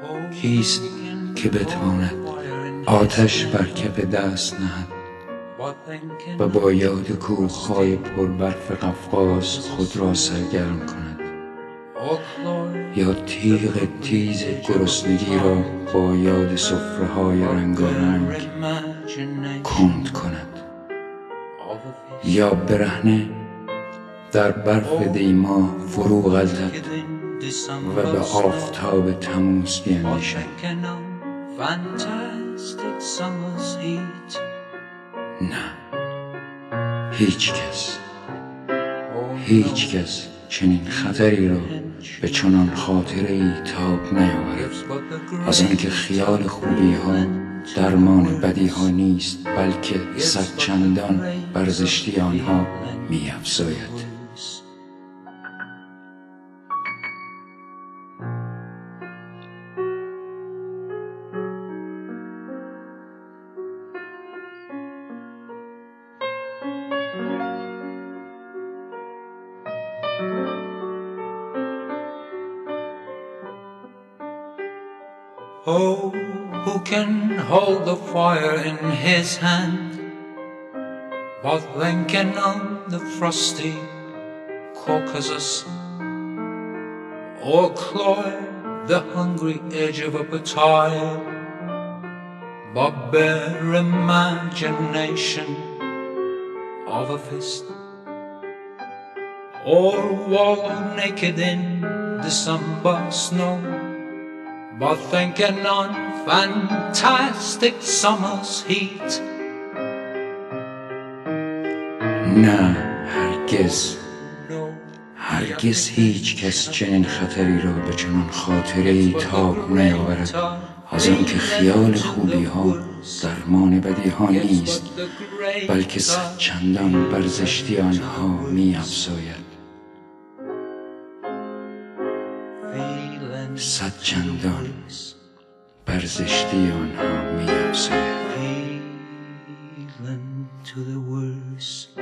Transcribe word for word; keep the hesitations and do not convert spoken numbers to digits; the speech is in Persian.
کیست که بتواند آتش بر کف دست نهد و با یاد کوه‌های پربرف قفقاز خود را سرگرم کند، یا تیغ تیز گرسنگی را با یاد سفره‌های رنگارنگ کند کند، یا برهنه در برف دیما فرو غلطد و به آفتاب تموز بیندیشد. نه، هیچ کس هیچ کس چنین خطری را به چنان خاطره ای تاب نیاورد، از آنکه خیال خوبی ها درمان بدی ها نیست، بلکه صد چندان بر زشتی آنها می افزاید. Oh, who can hold the fire in his hand, but then can on the frosty Caucasus, or cloy the hungry edge of a potato, but bare imagination of a fist, or wallow naked in December snow, but thinking on fantastic summer's heat. نه، هرگز هرگز هیچ کس چنین خطری را به چنان خاطره ای تاب نیاورد، از آنکه خیال خوبی ها درمان بدی ها نیست، بلکه صد چندان بر زشتی آنها می افزاید. صد چندان بر زشتی آنها می افزاید. To the worst